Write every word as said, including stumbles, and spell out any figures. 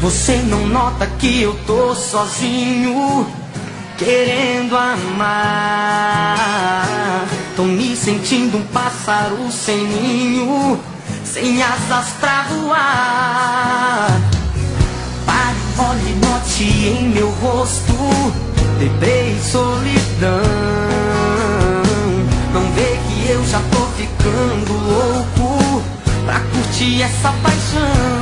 Você não nota que eu tô sozinho, querendo amar. Tô me sentindo um pássaro sem ninho, sem asas pra voar. Pare, olhe, note em meu rosto deprê e solidão. Não vê que eu já tô ficando louco pra curtir essa paixão.